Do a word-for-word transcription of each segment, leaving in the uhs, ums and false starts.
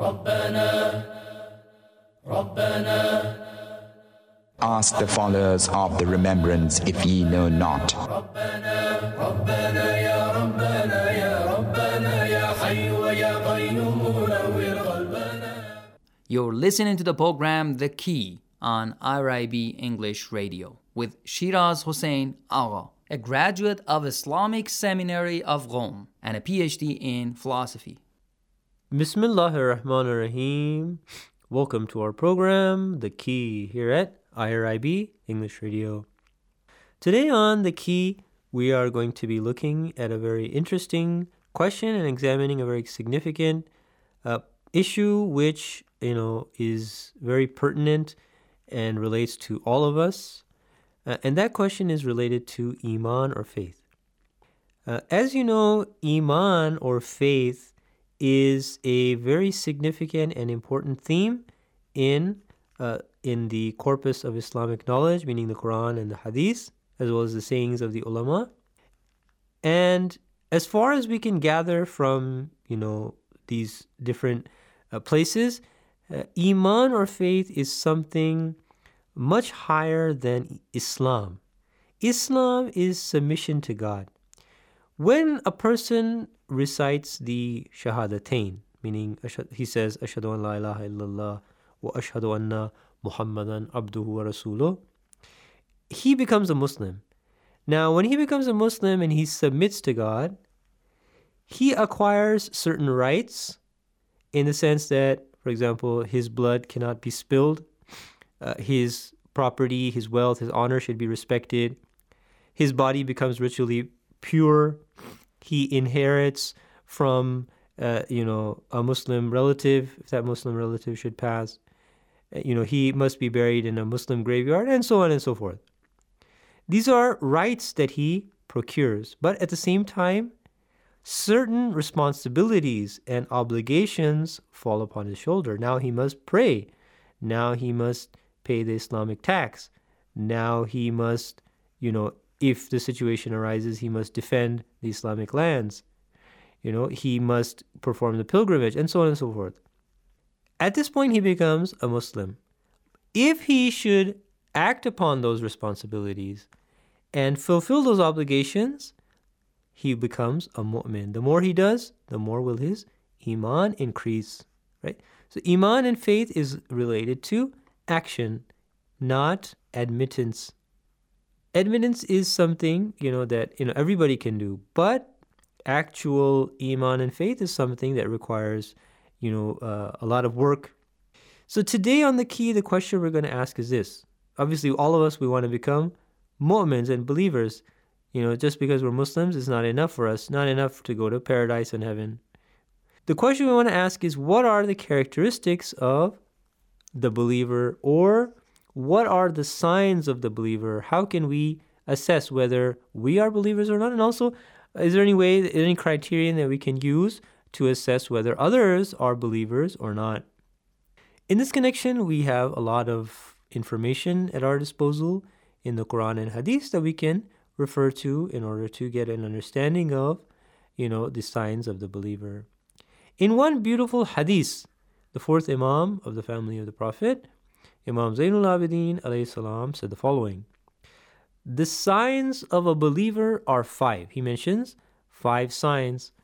Ask the followers of the remembrance if ye know not. You're listening to the program The Key on I R I B English Radio with Shiraz Hossein Agha, a graduate of Islamic Seminary of Rome and a P H D in philosophy. Bismillahir Rahmanir Rahim. Welcome to our program, The Key, here at I R I B English Radio. Today on The Key, we are going to be looking at a very interesting question and examining a very significant uh, issue which, you know, is very pertinent and relates to all of us. Uh, and that question is related to Iman or faith. Uh, as you know, Iman or faith is a very significant and important theme in uh, in the corpus of Islamic knowledge, meaning the Quran and the Hadith, as well as the sayings of the ulama. And as far as we can gather from, you know, these different uh, places, uh, Iman or faith is something much higher than Islam. Islam is submission to God. When a person recites the Shahadatain, meaning he says, Ashhadu an la ilaha illallah wa ashhadu anna Muhammadan abduhu wa rasuluh, he becomes a Muslim. Now, when he becomes a Muslim and he submits to God, he acquires certain rights in the sense that, for example, his blood cannot be spilled, uh, his property, his wealth, his honor should be respected, his body becomes ritually pure, he inherits from, uh, you know, a Muslim relative, if that Muslim relative should pass, you know, he must be buried in a Muslim graveyard, and so on and so forth. These are rights that he procures, but at the same time, certain responsibilities and obligations fall upon his shoulder. Now he must pray. Now he must pay the Islamic tax. Now he must, you know, if the situation arises, he must defend the Islamic lands. You know, he must perform the pilgrimage, and so on and so forth. At this point, he becomes a Muslim. If he should act upon those responsibilities and fulfill those obligations, he becomes a mu'min. The more he does, the more will his Iman increase, right? So Iman and faith is related to action, not admittance. Admittance is something, you know, that, you know, everybody can do, but actual Iman and faith is something that requires, you know, uh, a lot of work. So today on The Key, the question we're going to ask is this. Obviously, all of us, we want to become mu'mins and believers. You know, just because we're Muslims is not enough for us, not enough to go to paradise and heaven. The question we want to ask is, what are the characteristics of the believer, or what are the signs of the believer? How can we assess whether we are believers or not? And also, is there any way, any criterion that we can use to assess whether others are believers or not? In this connection, we have a lot of information at our disposal in the Quran and Hadith that we can refer to in order to get an understanding of, you know, the signs of the believer. In one beautiful Hadith, the fourth Imam of the family of the Prophet, Imam Zainul Abidin alayhi salam, said the following: the signs of a believer are five. He mentions five signs.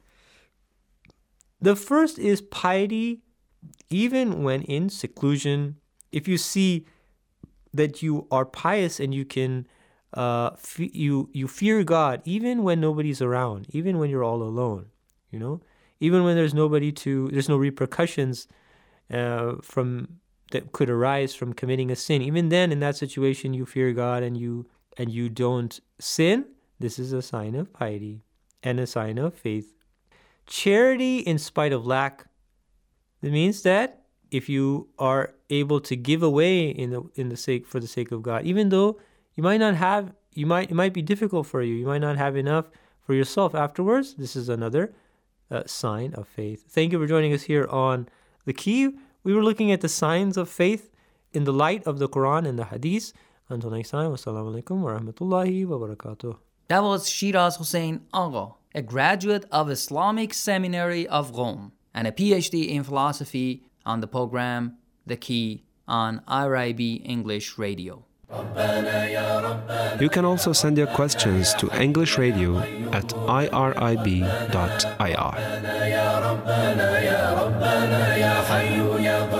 The first is piety, even when in seclusion. If you see that you are pious and you can, uh, f- you you fear God, even when nobody's around, even when you're all alone, you know, even when there's nobody to, there's no repercussions uh, from that could arise from committing a sin. Even then, in that situation, you fear God and you and you don't sin. This is a sign of piety and a sign of faith. Charity in spite of lack. It means that if you are able to give away in the in the sake for the sake of God, even though you might not have, you might it might be difficult for you, you might not have enough for yourself afterwards. This is another uh, sign of faith. Thank you for joining us here on The Key. We were looking at the signs of faith in the light of the Quran and the Hadith. Until next time, wassalamu alaikum wa rahmatullahi wa barakatuh. That was Shiraz Hossein Agha, a graduate of Islamic Seminary of Rome and a P H D in philosophy on the program The Key on I R I B English Radio. You can also send your questions to English Radio at I R I B dot I R.